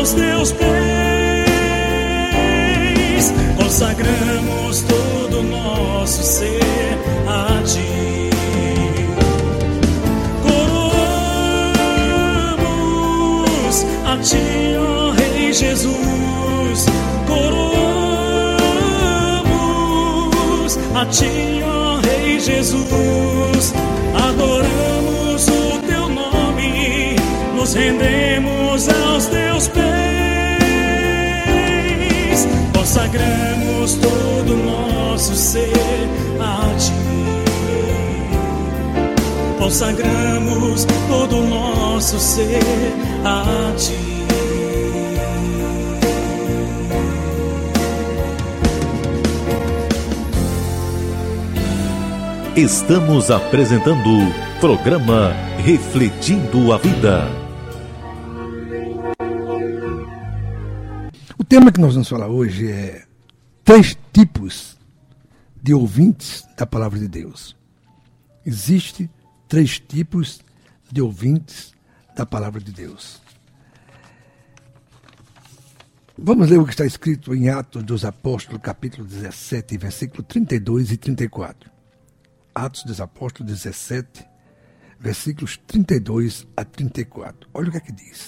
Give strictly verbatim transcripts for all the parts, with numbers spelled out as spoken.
aos teus pés, consagramos todo o nosso ser a ti. Coroamos a ti, ó Rei Jesus, coroamos a ti, ó Rei Jesus, adoramos o teu nome, nos rendemos aos teus pés, consagramos todo o nosso ser a ti, consagramos todo o nosso ser a ti. Estamos apresentando o programa Refletindo a Vida. O tema que nós vamos falar hoje é três tipos de ouvintes da Palavra de Deus. Existem três tipos de ouvintes da Palavra de Deus. Vamos ler o que está escrito em Atos dos Apóstolos, capítulo dezessete, versículo trinta e dois e trinta e quatro. Atos dos Apóstolos dezessete, versículos trinta e dois a trinta e quatro. Olha o que é que diz.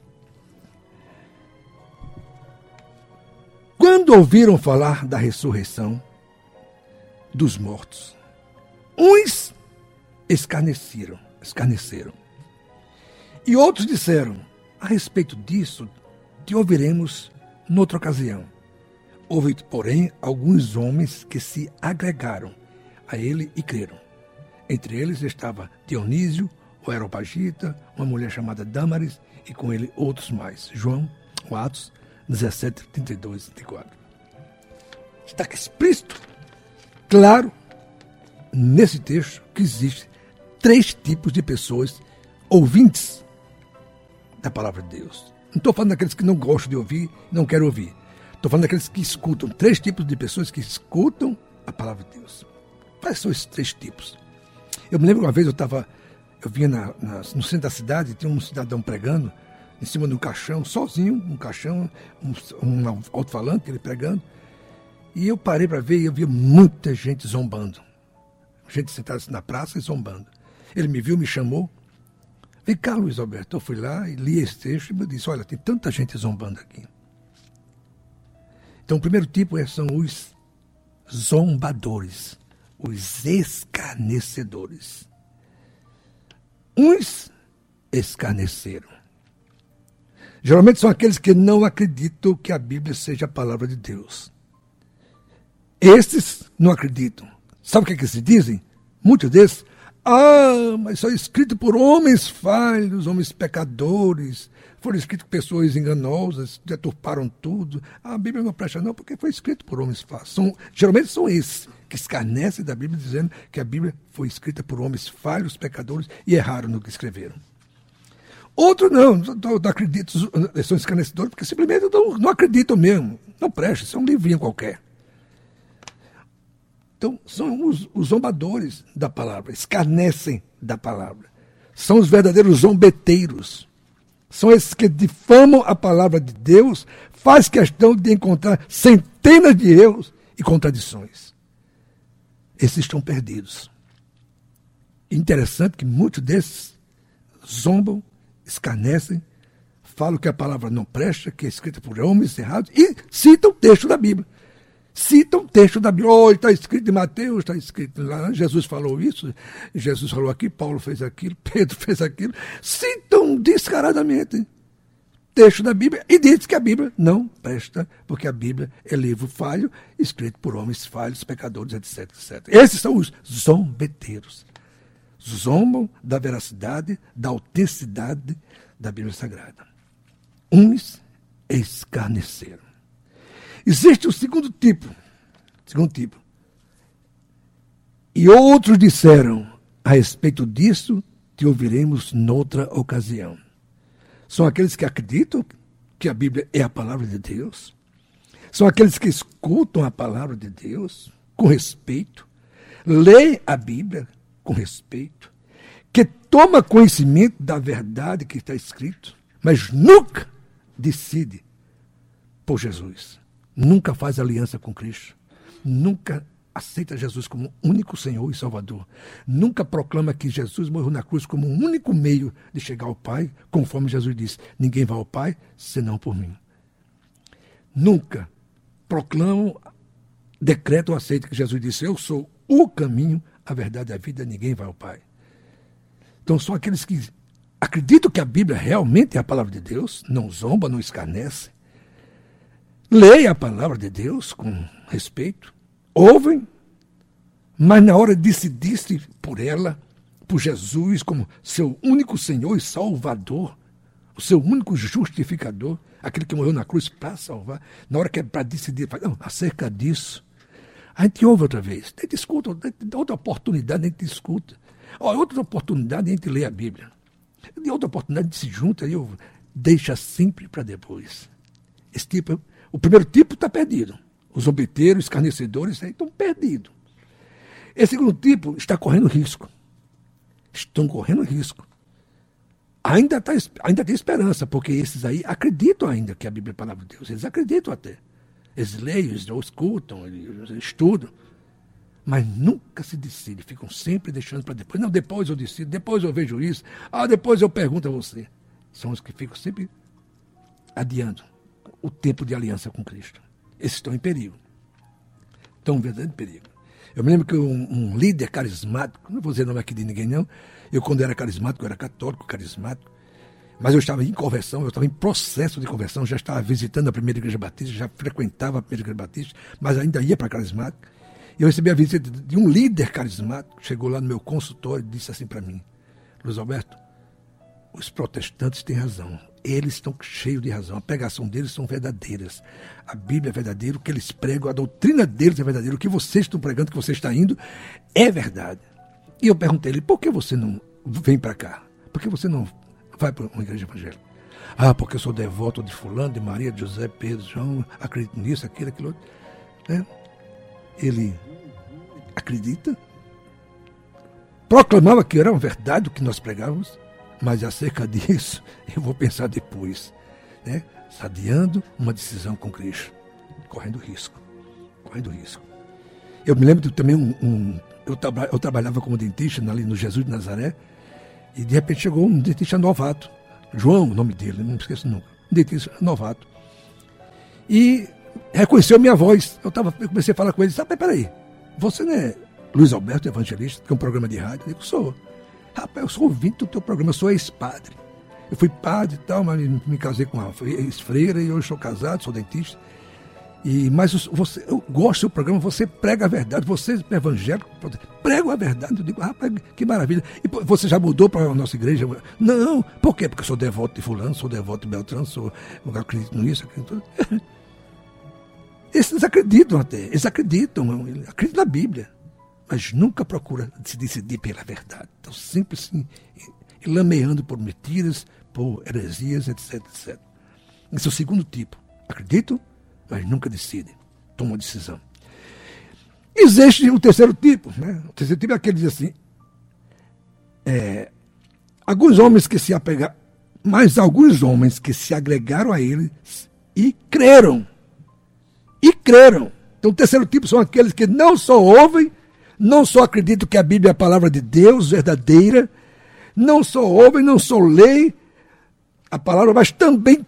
Quando ouviram falar da ressurreição dos mortos, uns escarneceram, escarneceram. E outros disseram, a respeito disso, te ouviremos noutra ocasião. Houve, porém, alguns homens que se agregaram a ele e creram. Entre eles estava Dionísio, o Areopagita, uma mulher chamada Dâmaris, e com ele outros mais. João, Atos dezessete, trinta e dois e trinta e quatro. Está explícito, claro, nesse texto, que existem três tipos de pessoas ouvintes da palavra de Deus. Não estou falando daqueles que não gostam de ouvir, não querem ouvir. Estou falando daqueles que escutam. Três tipos de pessoas que escutam a palavra de Deus. Quais são esses três tipos? Eu me lembro uma vez, eu estava, eu vinha na, na, no centro da cidade, tinha um cidadão pregando, em cima de um caixão, sozinho, um caixão, um, um alto-falante, ele pregando, e eu parei para ver e eu vi muita gente zombando. Gente sentada na praça e zombando. Ele me viu, me chamou. Vem cá, Luiz Alberto. Eu fui lá e li esse texto e me disse, olha, tem tanta gente zombando aqui. Então, o primeiro tipo é, são os zombadores. Os escarnecedores. Uns escarneceram. Geralmente são aqueles que não acreditam que a Bíblia seja a palavra de Deus. Estes não acreditam. Sabe o que é que se dizem? Muitos desses, ah, mas só escrito por homens falhos, homens pecadores, foram escritos por pessoas enganosas, deturparam tudo. A Bíblia não presta não, porque foi escrito por homens falhos. São, geralmente são esses que escarnecem da Bíblia, dizendo que a Bíblia foi escrita por homens falhos, pecadores, e erraram no que escreveram. Outros não, não, não acreditam, são escarnecedores, porque simplesmente não, não acreditam mesmo. Não presta, isso é um livrinho qualquer. Então, são os, os zombadores da palavra, escarnecem da palavra. São os verdadeiros zombeteiros. São esses que difamam a palavra de Deus, faz questão de encontrar centenas de erros e contradições. Esses estão perdidos. Interessante que muitos desses zombam, escarnecem, falam que a palavra não presta, que é escrita por homens errados, e citam o texto da Bíblia. Citam o texto da Bíblia. Oh, está escrito em Mateus, está escrito lá, Jesus falou isso, Jesus falou aqui, Paulo fez aquilo, Pedro fez aquilo. Citam descaradamente texto da Bíblia e diz que a Bíblia não presta, porque a Bíblia é livro falho, escrito por homens falhos, pecadores, etc, etcétera. Esses são os zombeteiros. Zombam da veracidade, da autenticidade da Bíblia Sagrada. Uns escarneceram. Existe o segundo tipo. Segundo tipo. E outros disseram, a respeito disso, te ouviremos noutra ocasião. São aqueles que acreditam que a Bíblia é a palavra de Deus. São aqueles que escutam a palavra de Deus com respeito, leem a Bíblia com respeito, que toma conhecimento da verdade que está escrito, mas nunca decide por Jesus, nunca faz aliança com Cristo, nunca aceita Jesus como único Senhor e Salvador, nunca proclama que Jesus morreu na cruz como o único meio de chegar ao Pai, conforme Jesus disse, ninguém vai ao Pai senão por mim. Nunca proclamam, decretam ou aceitam que Jesus disse, eu sou o caminho, a verdade e a vida, ninguém vai ao Pai. Então são aqueles que acreditam que a Bíblia realmente é a palavra de Deus, não zomba, não escarnece, leia a palavra de Deus com respeito, ouvem, mas na hora de decidir-se por ela, por Jesus como seu único Senhor e Salvador, o seu único justificador, aquele que morreu na cruz para salvar, na hora que é para decidir, fala, não, acerca disso, a gente ouve outra vez, a gente escuta, outra oportunidade a gente escuta, outra oportunidade a gente lê a Bíblia, de outra oportunidade a gente se junta e ouve, deixa sempre para depois. Esse tipo, o primeiro tipo está perdido. Os zombeteiros, escarnecedores estão perdidos. Esse segundo tipo está correndo risco. Estão correndo risco. Ainda, tá, ainda tem esperança, porque esses aí acreditam ainda que a Bíblia é a palavra de Deus. Eles acreditam até. Eles leem, eles escutam, eles estudam. Mas nunca se decidem. Ficam sempre deixando para depois. Não, depois eu decido, depois eu vejo isso. Ah, depois eu pergunto a você. São os que ficam sempre adiando o tempo de aliança com Cristo. Esses estão em perigo. Estão em verdadeiro perigo. Eu me lembro que um, um líder carismático, não vou dizer nome aqui de ninguém não, eu quando era carismático, eu era católico carismático, mas eu estava em conversão, eu estava em processo de conversão, já estava visitando a primeira igreja batista, já frequentava a primeira igreja batista, mas ainda ia para carismático. E eu recebi a visita de um líder carismático, chegou lá no meu consultório e disse assim para mim, Luiz Alberto, os protestantes têm razão. Eles estão cheios de razão. A pregação deles são verdadeiras. A Bíblia é verdadeira, o que eles pregam, a doutrina deles é verdadeira. O que vocês estão pregando, o que você está indo, é verdade. E eu perguntei a ele, por que você não vem para cá? Por que você não vai para uma igreja evangélica? Ah, porque eu sou devoto de fulano, de Maria, de José, Pedro, João, acredito nisso, aquilo, aquilo outro. É. Ele acredita, proclamava que era uma verdade o que nós pregávamos, mas acerca disso, eu vou pensar depois, né? Adiando uma decisão com Cristo, correndo risco, correndo risco. Eu me lembro de também um... um eu, tra- eu trabalhava como dentista ali no Jesus de Nazaré, e de repente chegou um dentista novato, João, o nome dele, não me esqueço nunca, um dentista novato, e reconheceu a minha voz. Eu, tava, eu comecei a falar com ele, sabe, peraí, você não é Luiz Alberto Evangelista, que é um programa de rádio? Eu digo, sou. Rapaz, eu sou ouvinte do teu programa, eu sou ex-padre. Eu fui padre e tal, mas me, me casei com uma ex-freira e hoje sou casado, sou dentista. E, mas você, eu gosto do seu programa, você prega a verdade, você é evangélico, prega a verdade. Eu digo, rapaz, que maravilha. E você já mudou para a nossa igreja? Não, por quê? Porque eu sou devoto de fulano, sou devoto de Beltrano, sou, eu acredito nisso, acredito. Esses acreditam até, eles acreditam, acreditam na Bíblia. Mas nunca procura se decidir pela verdade. Estão sempre assim, lameando por mentiras, por heresias, etc, etcétera. Esse é o segundo tipo. Acreditam, mas nunca decidem. Tomam decisão. Existe o terceiro tipo. Né? O terceiro tipo é aquele que diz assim, é, alguns homens que se apegaram, mas alguns homens que se agregaram a ele e creram. E creram. Então o terceiro tipo são aqueles que não só ouvem, não só acreditam que a Bíblia é a palavra de Deus verdadeira, não só ouvem, não só leem a palavra, mas também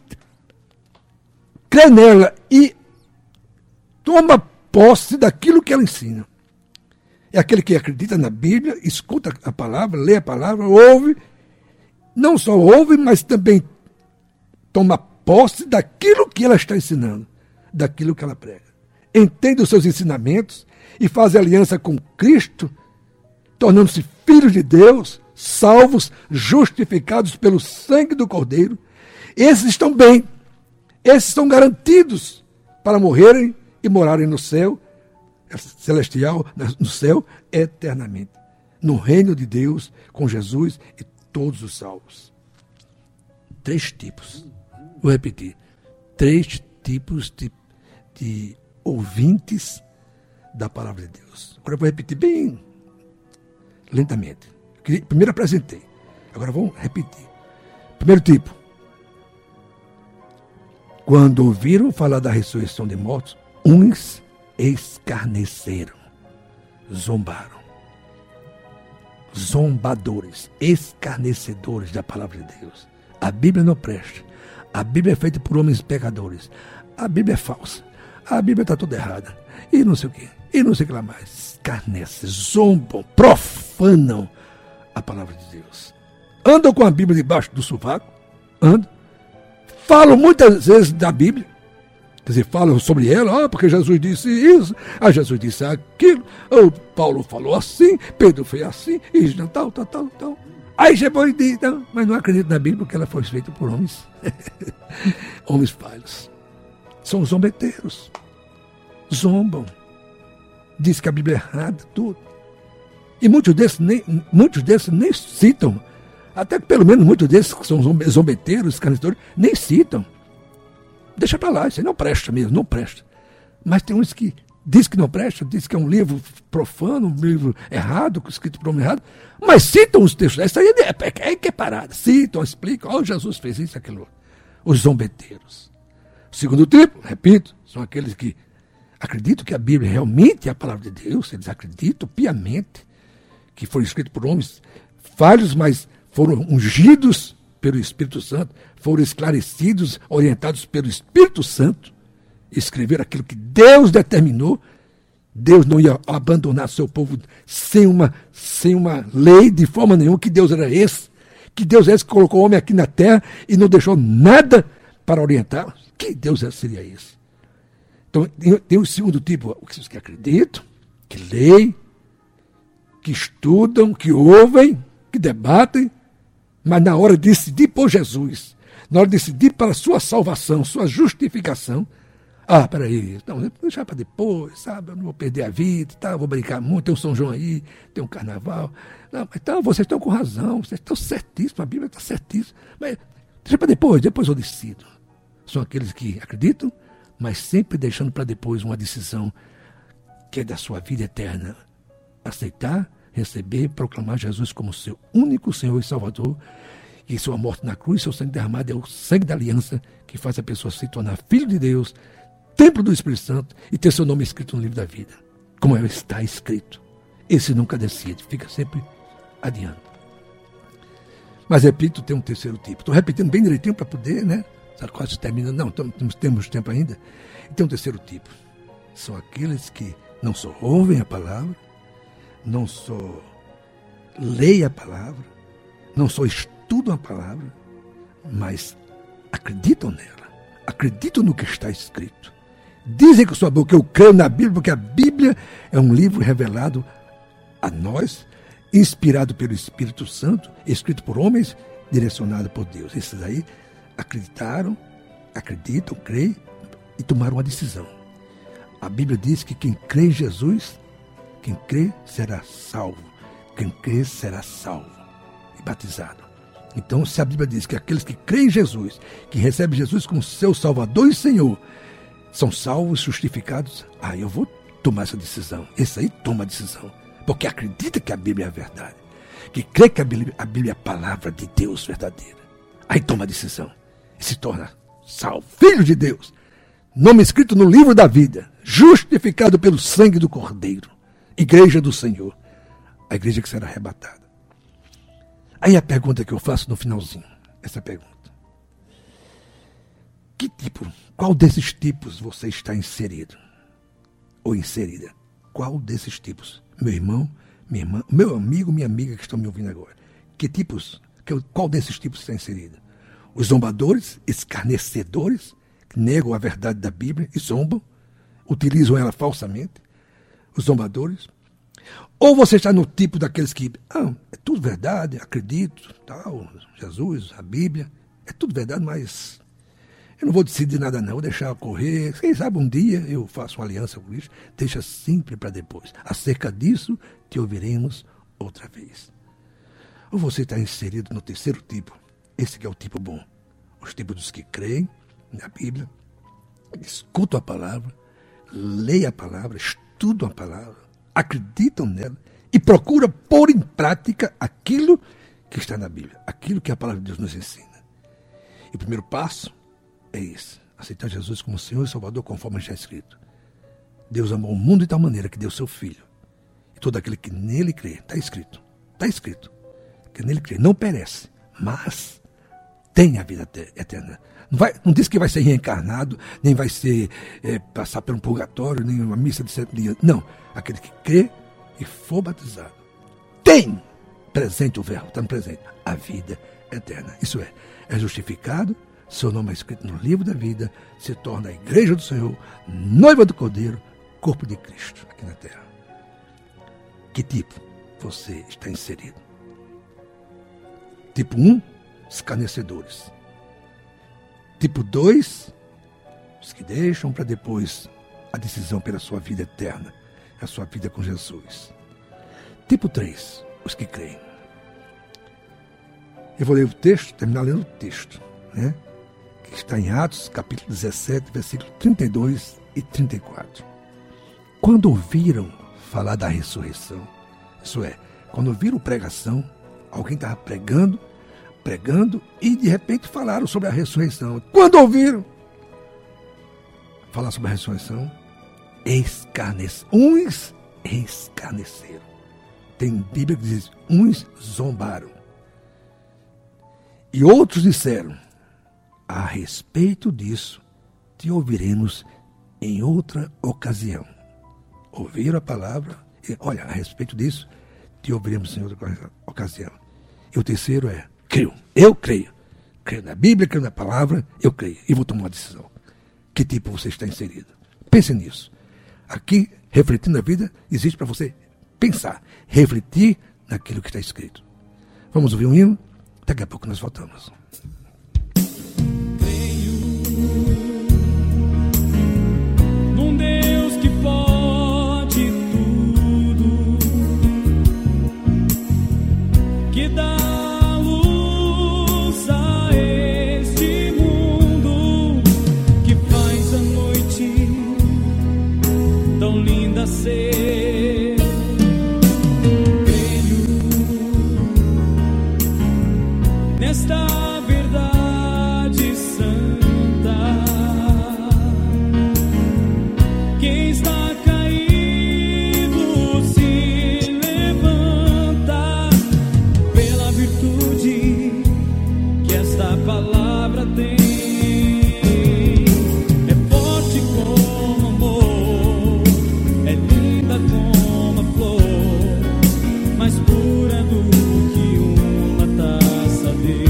crê nela e toma posse daquilo que ela ensina. É aquele que acredita na Bíblia, escuta a palavra, lê a palavra, ouve, não só ouve, mas também toma posse daquilo que ela está ensinando, daquilo que ela prega. Entende os seus ensinamentos e faz aliança com Cristo, tornando-se filhos de Deus, salvos, justificados pelo sangue do Cordeiro. Esses estão bem, esses estão garantidos para morrerem e morarem no céu celestial, no céu eternamente, no reino de Deus, com Jesus e todos os salvos. Três tipos, vou repetir, três tipos de, de ouvintes da palavra de Deus. Agora eu vou repetir bem lentamente. Primeiro apresentei, agora vamos repetir. Primeiro tipo, Quando ouviram falar da ressurreição de mortos, uns escarneceram, zombaram. Zombadores, escarnecedores da palavra de Deus. A Bíblia não presta. A Bíblia é feita por homens pecadores. A Bíblia é falsa. A Bíblia está toda errada. E não sei o quê. E não sei o que lá mais. Escarnecem, zombam, profanam a palavra de Deus. Andam com a Bíblia debaixo do sovaco. Andam. Falam muitas vezes da Bíblia. Quer dizer, falam sobre ela, ah, porque Jesus disse isso, ah, Jesus disse aquilo, ah, Paulo falou assim, Pedro fez assim, e tal, tal, tal, tal. Aí depois diz, não, mas não acredito na Bíblia porque ela foi feita por homens. Homens falhos. São zombeteiros. Zombam. Diz que a Bíblia é errada, tudo. E muitos desses nem, muitos desses nem citam. Até que pelo menos muitos desses que são zombeteiros, escarnecedores, nem citam. Deixa para lá, isso aí não presta mesmo, não presta. Mas tem uns que diz que não presta, diz que é um livro profano, um livro errado, escrito por um homem errado, mas citam os textos. Isso aí é, é, é que é parada. Citam, explicam, ó, oh, Jesus fez isso, aquilo. Os zombeteiros. O segundo tipo, repito, são aqueles que acreditam que a Bíblia realmente é a palavra de Deus, eles acreditam piamente que foi escrito por homens falhos, mas foram ungidos pelo Espírito Santo, foram esclarecidos, orientados pelo Espírito Santo, escrever aquilo que Deus determinou. Deus não ia abandonar seu povo sem uma, sem uma lei de forma nenhuma. Que Deus era esse? Que Deus é esse que colocou o homem aqui na terra e não deixou nada para orientá-lo? Que Deus seria esse? Então, tem o segundo tipo, os que acreditam, que leem, que estudam, que ouvem, que debatem, mas na hora de decidir por Jesus, na hora de decidir para a sua salvação, sua justificação, ah, peraí, não, vou deixar para depois, sabe, eu não vou perder a vida, tá, vou brincar muito, tem um São João aí, tem um carnaval, não, então vocês estão com razão, vocês estão certíssimos, a Bíblia está certíssima, mas deixa para depois, depois eu decido. São aqueles que acreditam, mas sempre deixando para depois uma decisão que é da sua vida eterna, aceitar, receber, proclamar Jesus como seu único Senhor e Salvador, e sua morte na cruz, seu sangue derramado é o sangue da aliança que faz a pessoa se tornar filho de Deus, templo do Espírito Santo e ter seu nome escrito no livro da vida, como está escrito. Esse nunca decide, fica sempre adiante. Mas repito, tem um terceiro tipo. Estou repetindo bem direitinho para poder, né? Quase terminando. Não, temos, temos tempo ainda. E tem um terceiro tipo. São aqueles que não só ouvem a palavra, não só leem a palavra, não só estudam a palavra, mas acreditam nela, acreditam no que está escrito. Dizem com sua boca, eu creio na Bíblia, porque a Bíblia é um livro revelado a nós, inspirado pelo Espírito Santo, escrito por homens, direcionado por Deus. Esses aí acreditaram, acreditam, creem e tomaram uma decisão. A Bíblia diz que quem crê em Jesus, quem crê será salvo. Quem crê será salvo e batizado. Então, se a Bíblia diz que aqueles que creem em Jesus, que recebem Jesus como seu Salvador e Senhor, são salvos, justificados, ah, eu vou tomar essa decisão. Esse aí toma a decisão, porque acredita que a Bíblia é a verdade, que crê que a Bíblia, a Bíblia é a palavra de Deus verdadeira. Aí toma a decisão e se torna salvo, filho de Deus, nome escrito no livro da vida, justificado pelo sangue do Cordeiro, igreja do Senhor, a igreja que será arrebatada. Aí a pergunta que eu faço no finalzinho, essa pergunta: que tipo, qual desses tipos você está inserido? Ou inserida? Qual desses tipos? Meu irmão, minha irmã, meu amigo, minha amiga que estão me ouvindo agora. Que tipos, qual desses tipos está inserido? Os zombadores, escarnecedores, que negam a verdade da Bíblia e zombam, utilizam ela falsamente. Os zombadores. Ou você está no tipo daqueles que, ah, é tudo verdade, acredito, tal, Jesus, a Bíblia, é tudo verdade, mas eu não vou decidir nada não, vou deixar correr. Quem sabe um dia eu faço uma aliança com Cristo, deixa sempre para depois. Acerca disso, te ouviremos outra vez. Ou você está inserido no terceiro tipo, esse que é o tipo bom. Os tipos dos que creem na Bíblia, escutam a palavra, leem a palavra, estudam a palavra, acreditam nela e procuram pôr em prática aquilo que está na Bíblia, aquilo que a palavra de Deus nos ensina. E o primeiro passo é esse, aceitar Jesus como Senhor e Salvador, conforme está escrito. Deus amou o mundo de tal maneira que deu seu Filho. E todo aquele que nele crê, está escrito, está escrito, que nele crê, não perece, mas tem a vida eterna. Não, vai, não diz que vai ser reencarnado, nem vai ser é, passar por um purgatório, nem uma missa de sete dias. Não, aquele que crê e for batizado tem presente o verbo, está no presente, a vida eterna. Isso é, é justificado, seu nome é escrito no livro da vida, se torna a igreja do Senhor, noiva do Cordeiro, corpo de Cristo aqui na terra. Que tipo você está inserido? Tipo um, escarnecedores. Tipo dois, os que deixam para depois a decisão pela sua vida eterna, a sua vida com Jesus. Tipo três, os que creem. Eu vou ler o texto, terminar lendo o texto, né? Que está em Atos, capítulo dezessete, versículo trinta e dois e trinta e quatro. Quando ouviram falar da ressurreição, isso é, quando ouviram pregação, alguém estava pregando, pregando, e de repente falaram sobre a ressurreição. Quando ouviram falar sobre a ressurreição, escarneceram. Uns escarneceram. Tem Bíblia que diz, uns zombaram. E outros disseram, a respeito disso, te ouviremos em outra ocasião. Ouviram a palavra, e, olha, a respeito disso, te ouviremos em outra ocasião. E o terceiro é, creio, eu creio. Creio na Bíblia, creio na palavra, eu creio. E vou tomar uma decisão. Que tipo você está inserido? Pense nisso. Aqui, refletindo a vida, existe para você pensar, refletir naquilo que está escrito. Vamos ouvir um hino? Daqui a pouco nós voltamos. Creio num Deus que pode tudo, que dá luz a este mundo, que faz a noite tão linda ser. Esta verdade santa, quem está caído se levanta pela virtude que esta palavra tem. É forte como amor, é linda como a flor, mais pura do que uma taça de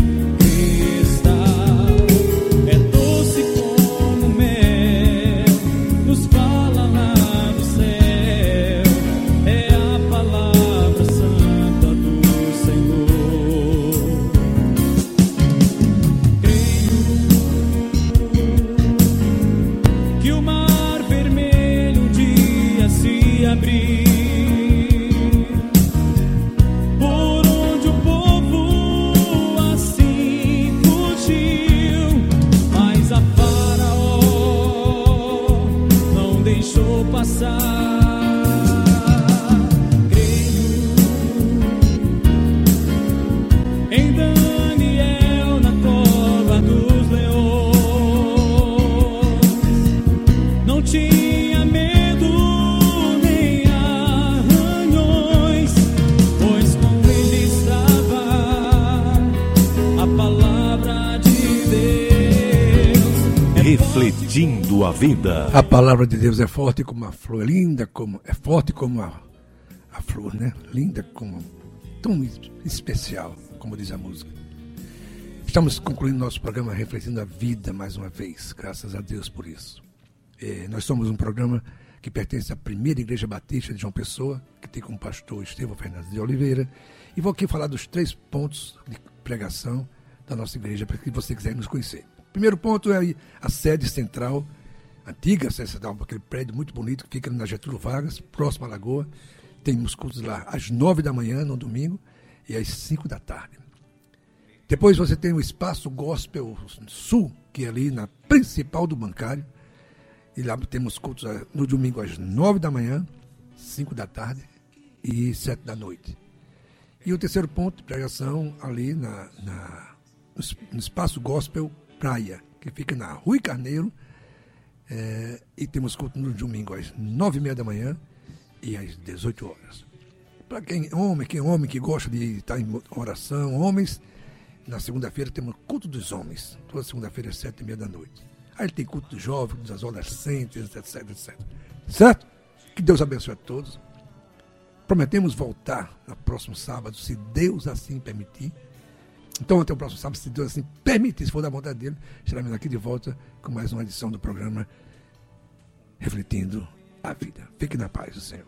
Refletindo a vida. A palavra de Deus é forte como a flor, é linda como, é forte como a, a flor, né? Linda como, tão especial, como diz a música. Estamos concluindo nosso programa Refletindo a Vida mais uma vez, graças a Deus por isso. É, nós somos um programa que pertence à primeira Igreja Batista de João Pessoa, que tem como pastor Estevão Fernandes de Oliveira, e vou aqui falar dos três pontos de pregação da nossa igreja, para que você quiser nos conhecer. Primeiro ponto é a sede central, antiga sede central, aquele prédio muito bonito que fica na Getúlio Vargas, próximo à Lagoa. Temos cultos lá às nove da manhã, no domingo, e às cinco da tarde. Depois você tem o Espaço Gospel Sul, que é ali na principal do Bancário. E lá temos cultos no domingo às nove da manhã, cinco da tarde e sete da noite. E o terceiro ponto de pregação ali na, na, no Espaço Gospel Praia, que fica na Rui Carneiro. É, e temos culto no domingo às nove e meia da manhã e às dezoito horas. Para quem é homem, quem é homem que gosta de estar em oração, homens, na segunda-feira temos culto dos homens. Toda segunda-feira às sete e meia da noite. Aí tem culto dos jovens, dos adolescentes, etc, etcétera. Certo? Que Deus abençoe a todos. Prometemos voltar no próximo sábado, se Deus assim permitir. Então, até o próximo sábado, se Deus assim permitir, se for da vontade dele, estaremos aqui de volta com mais uma edição do programa Refletindo a Vida. Fique na paz do Senhor.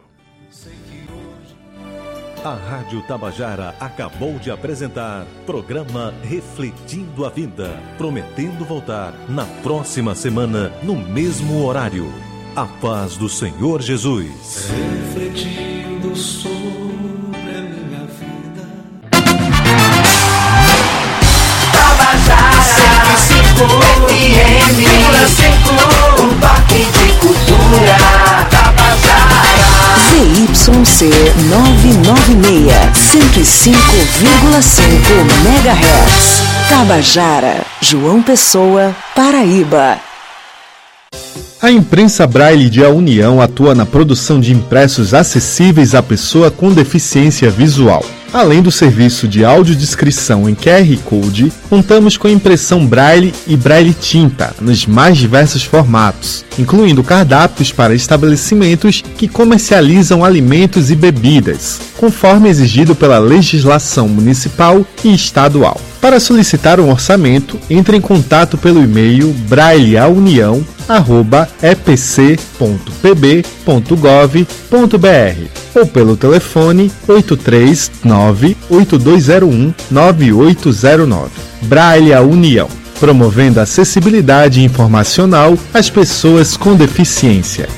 A Rádio Tabajara acabou de apresentar programa Refletindo a Vida, prometendo voltar na próxima semana, no mesmo horário. A paz do Senhor Jesus. Refletindo sobre a minha vida. Tabajara cento e cinco F M, cinco, um toque de cultura. Tabajara Z Y C novecentos e noventa e seis, cento e cinco vírgula cinco megahertz. Tabajara, João Pessoa, Paraíba. A Imprensa Braille de A União atua na produção de impressos acessíveis à pessoa com deficiência visual. Além do serviço de audiodescrição em Q R Code, contamos com impressão Braille e Braille tinta nos mais diversos formatos, incluindo cardápios para estabelecimentos que comercializam alimentos e bebidas, conforme exigido pela legislação municipal e estadual. Para solicitar um orçamento, entre em contato pelo e-mail brailleaunião arroba e p c ponto p b ponto gov ponto b r ou pelo telefone oito três nove, oito dois zero um, nove oito zero nove. Braille a União, promovendo acessibilidade informacional às pessoas com deficiência.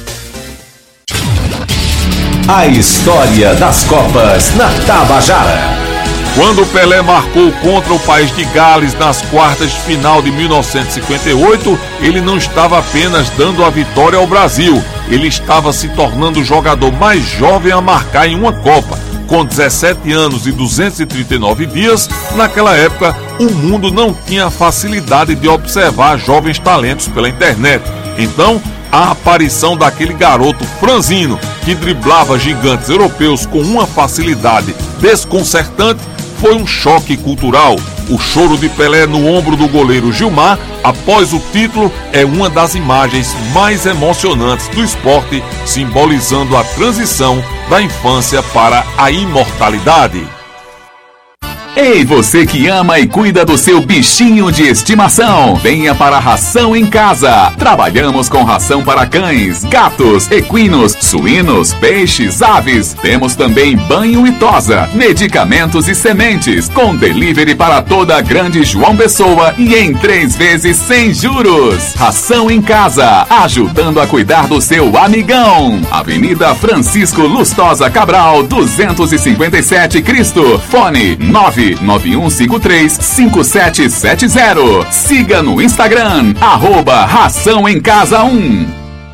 A história das Copas na Tabajara. Quando Pelé marcou contra o país de Gales nas quartas de final de mil novecentos e cinquenta e oito, ele não estava apenas dando a vitória ao Brasil, ele estava se tornando o jogador mais jovem a marcar em uma Copa. Com dezessete anos e duzentos e trinta e nove dias, naquela época, o mundo não tinha a facilidade de observar jovens talentos pela internet. Então, a aparição daquele garoto franzino que driblava gigantes europeus com uma facilidade desconcertante foi um choque cultural. O choro de Pelé no ombro do goleiro Gilmar, após o título, é uma das imagens mais emocionantes do esporte, simbolizando a transição da infância para a imortalidade. Ei, você que ama e cuida do seu bichinho de estimação, venha para a Ração em Casa. Trabalhamos com ração para cães, gatos, equinos, suínos, peixes, aves. Temos também banho e tosa, medicamentos e sementes, com delivery para toda a grande João Pessoa e em três vezes sem juros. Ração em Casa, ajudando a cuidar do seu amigão. Avenida Francisco Lustosa Cabral, duzentos e cinquenta e sete Cristo. Fone nove nove um cinco três, cinco sete sete zero. Siga no Instagram, arroba Ração em Casa um.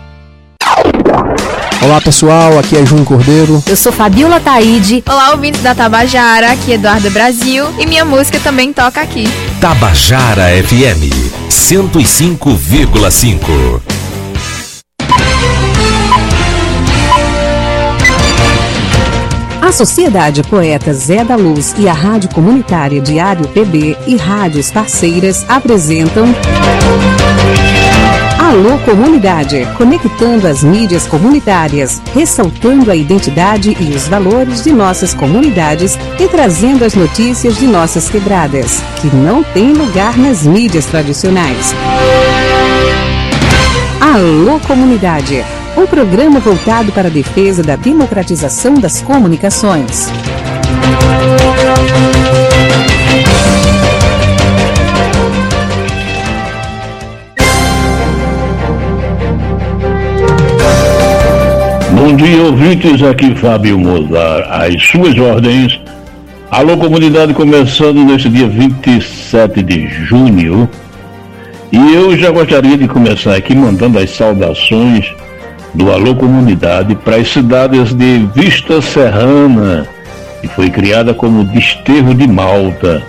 Olá pessoal, aqui é Júnior Cordeiro. Eu sou Fabiola Taide. Olá, ouvintes da Tabajara, aqui é Eduardo Brasil e minha música também toca aqui. Tabajara F M cento e cinco vírgula cinco. A Sociedade Poeta Zé da Luz e a Rádio Comunitária Diário P B e rádios parceiras apresentam Alô Comunidade, conectando as mídias comunitárias, ressaltando a identidade e os valores de nossas comunidades e trazendo as notícias de nossas quebradas, que não têm lugar nas mídias tradicionais. Alô Comunidade, um programa voltado para a defesa da democratização das comunicações. Bom dia, ouvintes, aqui Fábio Mozart, às suas ordens. Alô Comunidade, começando neste dia vinte e sete de junho. E eu já gostaria de começar aqui mandando as saudações do Alô Comunidade para as cidades de Vista Serrana, que foi criada como Desterro de Malta,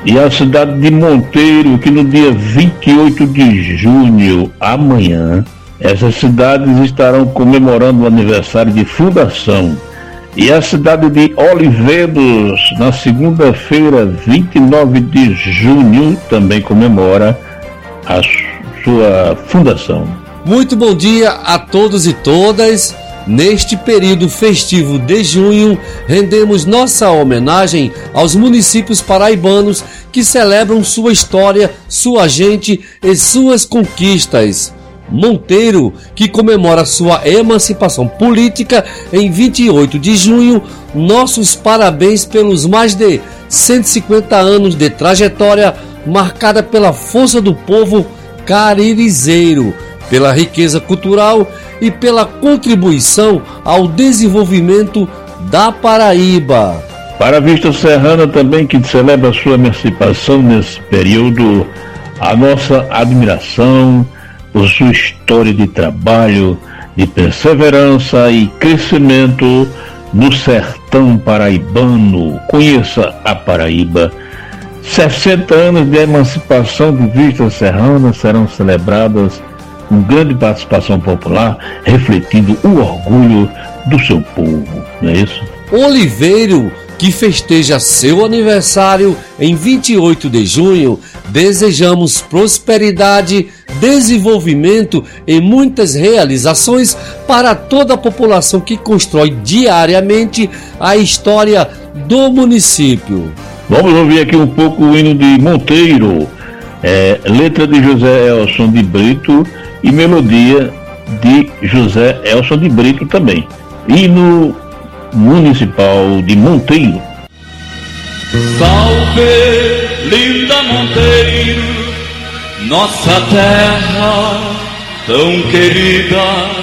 E a cidade de Monteiro, que no dia vinte e oito de junho, amanhã, essas cidades estarão comemorando o aniversário de fundação. E a cidade de Oliveiros, na segunda-feira, vinte e nove de junho, também comemora a sua fundação. Muito bom dia a todos e todas. Neste período festivo de junho, rendemos nossa homenagem aos municípios paraibanos que celebram sua história, sua gente e suas conquistas. Monteiro, que comemora sua emancipação política em vinte e oito de junho, nossos parabéns pelos mais de cento e cinquenta anos de trajetória marcada pela força do povo caririzeiro, pela riqueza cultural e pela contribuição ao desenvolvimento da Paraíba. Para a Vista Serrana também, que celebra sua emancipação nesse período, a nossa admiração por sua história de trabalho, de perseverança e crescimento no sertão paraibano. Conheça a Paraíba. sessenta anos de emancipação de Vista Serrana serão celebradas com grande participação popular, refletindo o orgulho do seu povo, não é isso? Oliveiro, que festeja seu aniversário em vinte e oito de junho, desejamos prosperidade, desenvolvimento e muitas realizações para toda a população que constrói diariamente a história do município. Vamos ouvir aqui um pouco o hino de Monteiro, é, letra de José Elson de Brito e melodia de José Elson de Brito também. Hino municipal de Monteiro. Salve, linda Monteiro, nossa terra tão querida.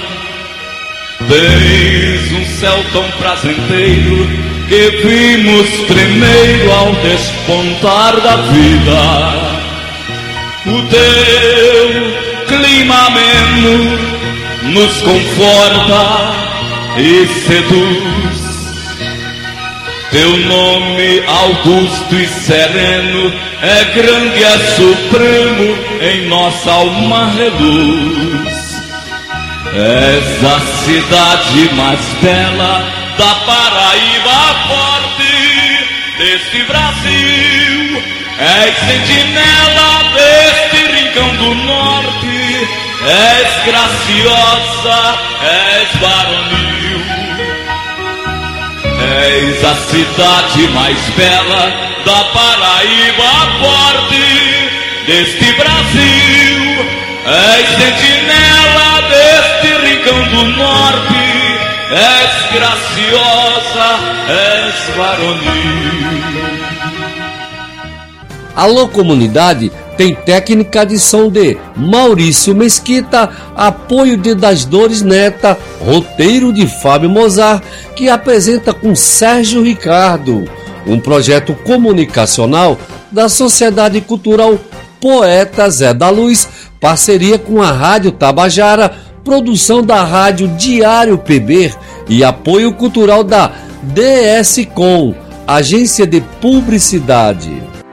Tens um céu tão prazenteiro que vimos primeiro ao despontar da vida. O teu clima ameno nos conforta e seduz. Teu nome augusto e sereno é grande, é supremo, em nossa alma reluz. És a cidade mais bela da Paraíba forte deste Brasil. És sentinela deste rincão do norte. És graciosa, és varonil. És a cidade mais bela da Paraíba forte deste Brasil. És sentinela deste rincão do norte. És graciosa, és varonil. Alô Comunidade tem técnica de som de Maurício Mesquita, apoio de Das Dores Neta, roteiro de Fábio Mozart, que apresenta com Sérgio Ricardo, um projeto comunicacional da Sociedade Cultural Poeta Zé da Luz, parceria com a Rádio Tabajara, produção da Rádio Diário P B e apoio cultural da D S Com, Agência de Publicidade.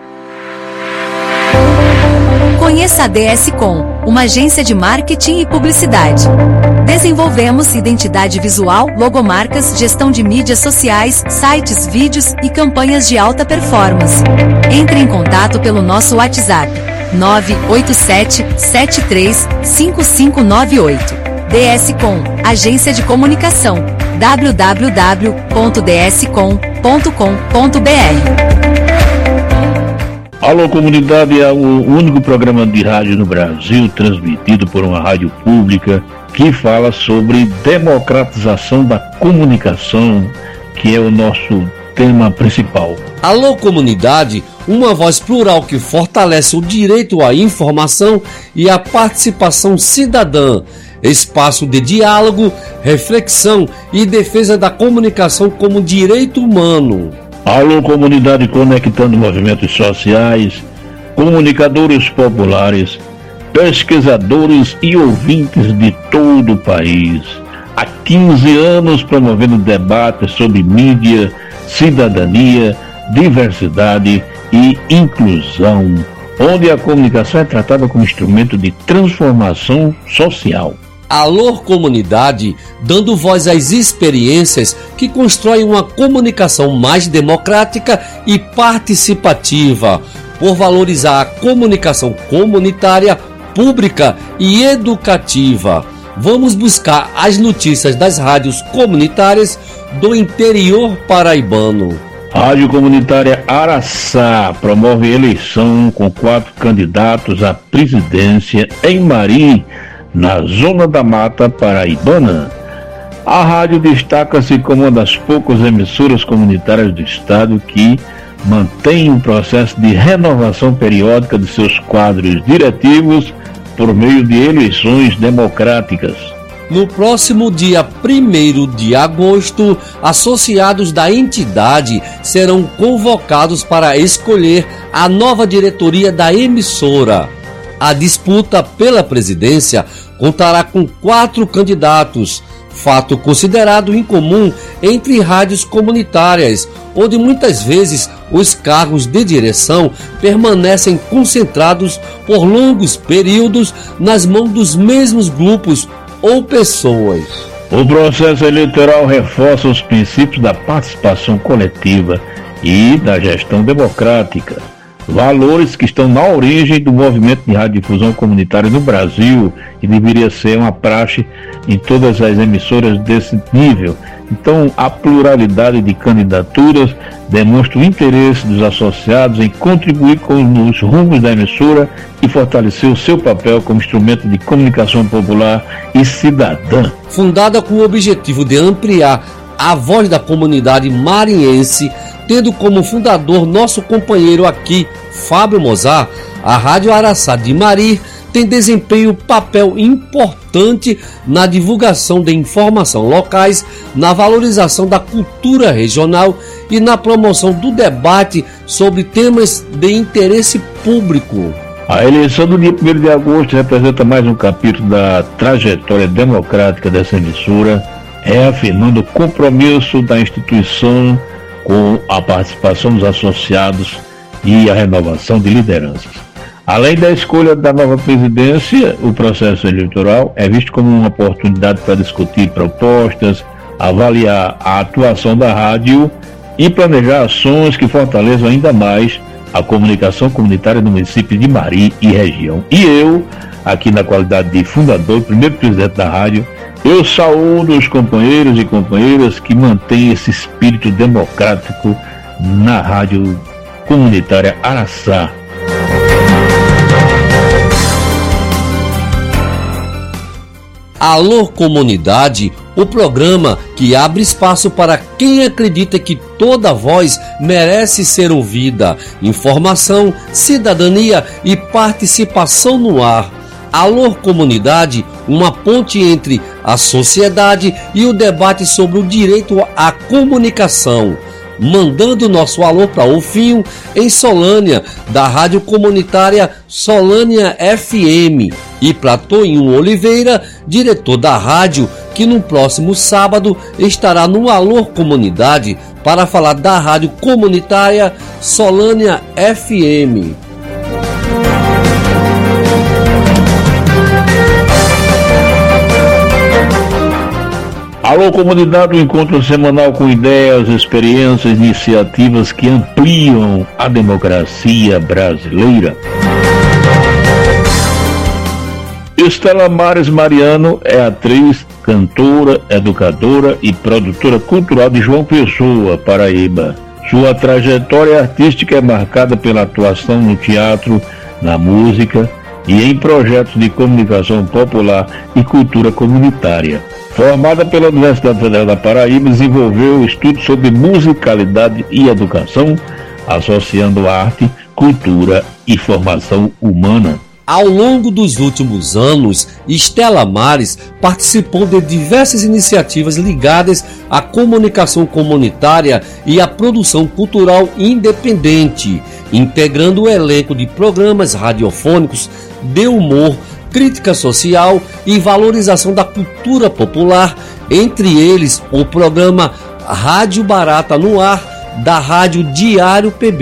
Conheça a D S Com, uma agência de marketing e publicidade. Desenvolvemos identidade visual, logomarcas, gestão de mídias sociais, sites, vídeos e campanhas de alta performance. Entre em contato pelo nosso WhatsApp nove oito sete, sete três, cinco cinco nove oito. D S Com, agência de comunicação. w w w ponto d s com ponto com ponto b r. Alô Comunidade é o único programa de rádio no Brasil transmitido por uma rádio pública que fala sobre democratização da comunicação, que é o nosso tema principal. Alô Comunidade, uma voz plural que fortalece o direito à informação e à participação cidadã, espaço de diálogo, reflexão e defesa da comunicação como direito humano. Alô Comunidade, conectando movimentos sociais, comunicadores populares, pesquisadores e ouvintes de todo o país. Há quinze anos promovendo debates sobre mídia, cidadania, diversidade e inclusão, onde a comunicação é tratada como instrumento de transformação social. Alô Comunidade, dando voz às experiências que constroem uma comunicação mais democrática e participativa, por valorizar a comunicação comunitária, pública e educativa. Vamos buscar as notícias das rádios comunitárias do interior paraibano. Rádio Comunitária Araçá promove eleição com quatro candidatos à presidência em Mari, na Zona da Mata Paraibana. A rádio destaca-se como uma das poucas emissoras comunitárias do estado que mantém um processo de renovação periódica de seus quadros diretivos por meio de eleições democráticas. No próximo dia primeiro de agosto, associados da entidade serão convocados para escolher a nova diretoria da emissora. A disputa pela presidência contará com quatro candidatos, fato considerado incomum entre rádios comunitárias, onde muitas vezes os cargos de direção permanecem concentrados por longos períodos nas mãos dos mesmos grupos ou pessoas. O processo eleitoral reforça os princípios da participação coletiva e da gestão democrática, valores que estão na origem do movimento de radiodifusão comunitária no Brasil e deveria ser uma praxe em todas as emissoras desse nível. Então, a pluralidade de candidaturas demonstra o interesse dos associados em contribuir com os rumos da emissora e fortalecer o seu papel como instrumento de comunicação popular e cidadã. Fundada com o objetivo de ampliar a voz da comunidade marinhense, tendo como fundador nosso companheiro aqui, Fábio Mozart, a Rádio Araçá de Mari tem desempenho papel importante na divulgação de informação locais, na valorização da cultura regional e na promoção do debate sobre temas de interesse público. A eleição do dia primeiro de agosto representa mais um capítulo da trajetória democrática dessa emissora, reafirmando o compromisso da instituição com a participação dos associados e a renovação de lideranças. Além da escolha da nova presidência, o processo eleitoral é visto como uma oportunidade para discutir propostas, avaliar a atuação da rádio e planejar ações que fortaleçam ainda mais a comunicação comunitária no município de Mari e região. E eu, aqui na qualidade de fundador, primeiro presidente da rádio, eu saúdo os companheiros e companheiras que mantêm esse espírito democrático na Rádio Comunitária Araçá. Alô Comunidade, o programa que abre espaço para quem acredita que toda voz merece ser ouvida. Informação, cidadania e participação no ar. Alô Comunidade, uma ponte entre a sociedade e o debate sobre o direito à comunicação. Mandando nosso alô para Ofinho, em Solânia, da Rádio Comunitária Solânia F M. E para Toinho Oliveira, diretor da rádio, que no próximo sábado estará no Alô Comunidade para falar da Rádio Comunitária Solânia F M. Alô Comunidade, um encontro semanal com ideias, experiências, iniciativas que ampliam a democracia brasileira. Estela Mares Mariano é atriz, cantora, educadora e produtora cultural de João Pessoa, Paraíba. Sua trajetória artística é marcada pela atuação no teatro, na música e em projetos de comunicação popular e cultura comunitária. Formada pela Universidade Federal da Paraíba, desenvolveu estudos sobre musicalidade e educação, associando arte, cultura e formação humana. Ao longo dos últimos anos, Estela Mares participou de diversas iniciativas ligadas à comunicação comunitária e à produção cultural independente, integrando o elenco de programas radiofônicos de humor, crítica social e valorização da cultura popular, entre eles o programa Rádio Barata no Ar, da Rádio Diário P B.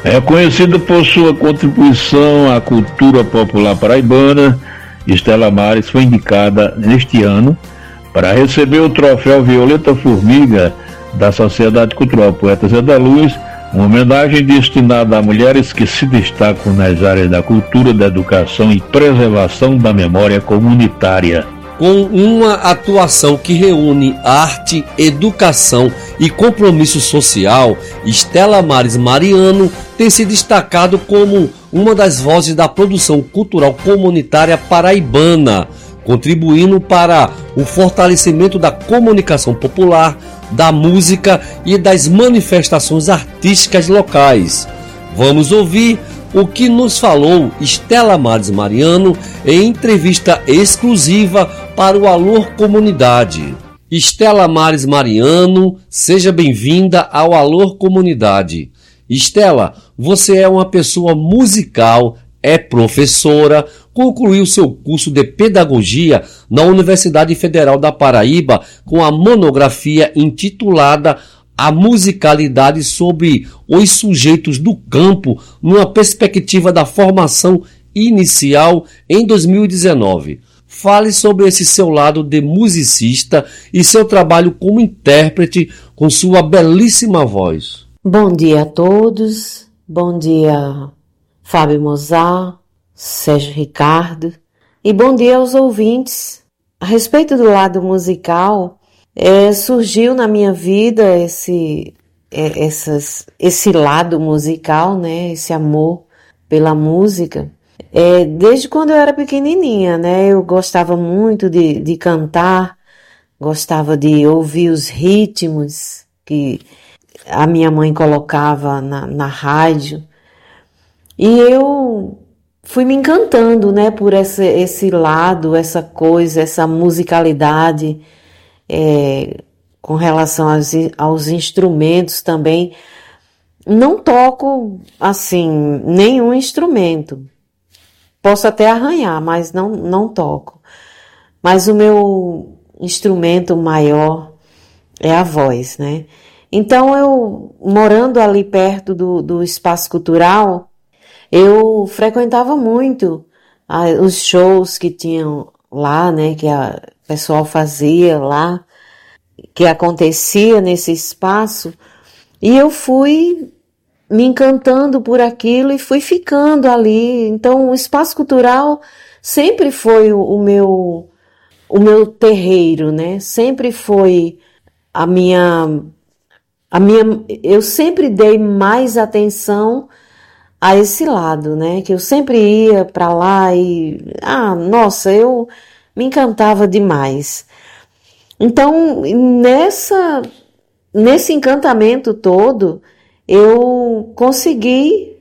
É conhecida por sua contribuição à cultura popular paraibana, Estela Maris foi indicada neste ano para receber o troféu Violeta Formiga da Sociedade Cultural Poetas é da Luz, uma homenagem destinada a mulheres que se destacam nas áreas da cultura, da educação e preservação da memória comunitária. Com uma atuação que reúne arte, educação e compromisso social, Estela Maris Mariano tem se destacado como uma das vozes da produção cultural comunitária paraibana, contribuindo para o fortalecimento da comunicação popular, da música e das manifestações artísticas locais. Vamos ouvir o que nos falou Estela Maris Mariano em entrevista exclusiva para o Alô Comunidade. Estela Maris Mariano, seja bem-vinda ao Alô Comunidade. Estela, você é uma pessoa musical, é professora, concluiu seu curso de pedagogia na Universidade Federal da Paraíba com a monografia intitulada A Musicalidade sobre os Sujeitos do Campo numa Perspectiva da Formação Inicial em dois mil e dezenove. Fale sobre esse seu lado de musicista e seu trabalho como intérprete com sua belíssima voz. Bom dia a todos, bom dia Fábio Mozart, Sérgio Ricardo e bom dia aos ouvintes. A respeito do lado musical, é, surgiu na minha vida esse, é, essas, esse lado musical, né, esse amor pela música. É, desde quando eu era pequenininha, né, eu gostava muito de, de cantar, gostava de ouvir os ritmos que a minha mãe colocava na, na rádio, e eu fui me encantando, né, por esse, esse lado, essa coisa, essa musicalidade, é, com relação aos, aos instrumentos também. Não toco, assim, nenhum instrumento. Posso até arranhar, mas não, não toco. Mas o meu instrumento maior é a voz, né? Então, eu, morando ali perto do, do espaço cultural, eu frequentava muito ah, os shows que tinham lá, né, que o pessoal fazia lá, que acontecia nesse espaço, e eu fui me encantando por aquilo e fui ficando ali. Então, o espaço cultural sempre foi o, o meu o meu terreiro, né? Sempre foi a minha a minha eu sempre dei mais atenção a esse lado, né? Que eu sempre ia para lá e ah, nossa, eu me encantava demais. Então, nessa nesse encantamento todo, eu consegui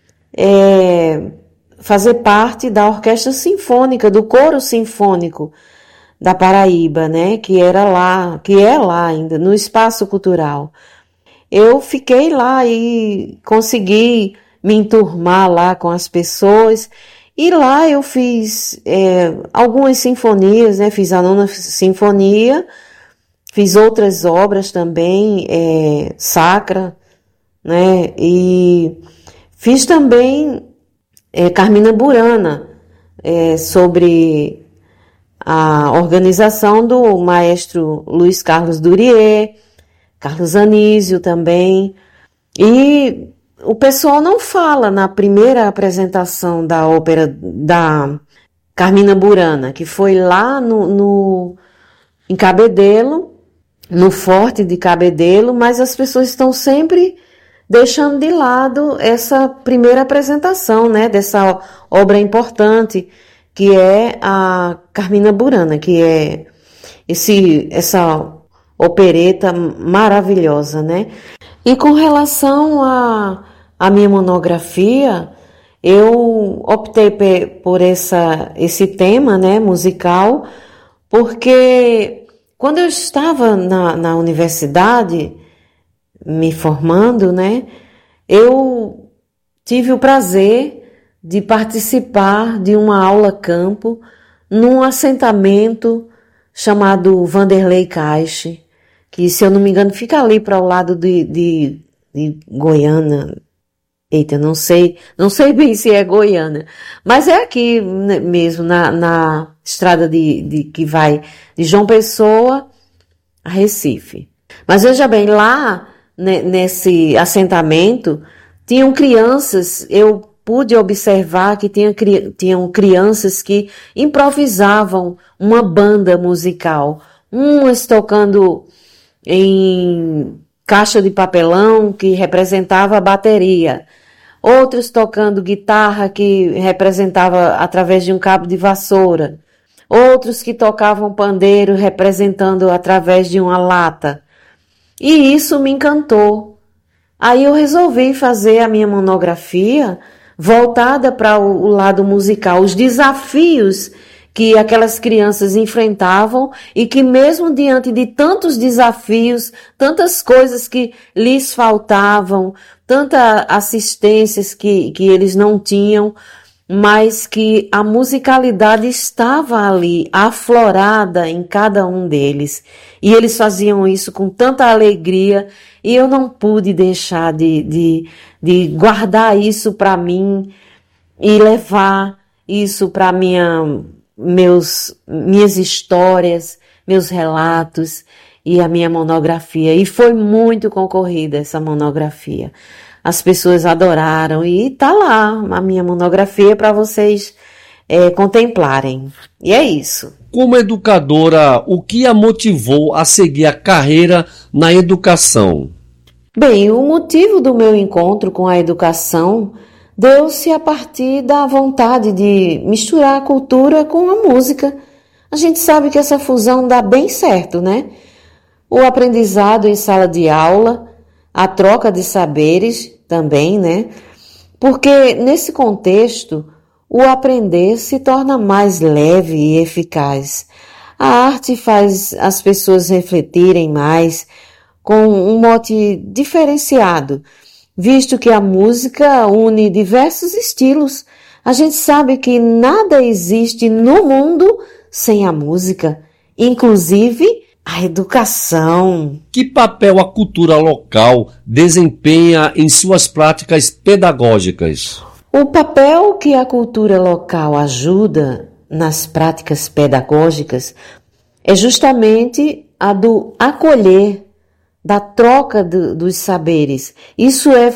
é, fazer parte da orquestra sinfônica, do coro sinfônico da Paraíba, né, que era lá, que é lá ainda, no espaço cultural. Eu fiquei lá e consegui me enturmar lá com as pessoas, e lá eu fiz é, algumas sinfonias, né, fiz a nona sinfonia, fiz outras obras também, é, sacra, né, e fiz também é, Carmina Burana, é, sobre a organização do maestro Luiz Carlos Durier, Carlos Anísio também, e o pessoal não fala na primeira apresentação da ópera da Carmina Burana, que foi lá no, no em Cabedelo, no Forte de Cabedelo, mas as pessoas estão sempre deixando de lado essa primeira apresentação, né, dessa obra importante, que é a Carmina Burana, que é esse, essa opereta maravilhosa, né? E com relação a, a minha monografia, eu optei por essa, esse tema, né, musical, porque quando eu estava na, na universidade, me formando, né, eu tive o prazer de participar de uma aula campo num assentamento chamado Vanderlei Caixe, que, se eu não me engano, fica ali para o lado de, de, de Goiânia, Eita, não sei, não sei bem se é Goiânia, mas é aqui mesmo, na, na estrada de, de, que vai de João Pessoa a Recife. Mas veja bem, lá né, nesse assentamento, tinham crianças, eu pude observar que tinha, tinham crianças que improvisavam uma banda musical, umas tocando em caixa de papelão que representava a bateria, outros tocando guitarra que representava através de um cabo de vassoura, outros que tocavam pandeiro representando através de uma lata. E isso me encantou. Aí eu resolvi fazer a minha monografia voltada para o lado musical, os desafios que aquelas crianças enfrentavam e que mesmo diante de tantos desafios, tantas coisas que lhes faltavam, tantas assistências que, que eles não tinham, mas que a musicalidade estava ali, aflorada em cada um deles. E eles faziam isso com tanta alegria e eu não pude deixar de, de, de guardar isso para mim e levar isso para minha... meus, minhas histórias, meus relatos e a minha monografia. E foi muito concorrida essa monografia. As pessoas adoraram e tá lá a minha monografia para vocês é, contemplarem. E é isso. Como educadora, o que a motivou a seguir a carreira na educação? Bem, o motivo do meu encontro com a educação deu-se a partir da vontade de misturar a cultura com a música. A gente sabe que essa fusão dá bem certo, né? O aprendizado em sala de aula, a troca de saberes também, né? Porque nesse contexto, o aprender se torna mais leve e eficaz. A arte faz as pessoas refletirem mais com um mote diferenciado, visto que a música une diversos estilos. A gente sabe que nada existe no mundo sem a música, inclusive a educação. Que papel a cultura local desempenha em suas práticas pedagógicas? O papel que a cultura local ajuda nas práticas pedagógicas é justamente a do acolher, da troca do, dos saberes. Isso é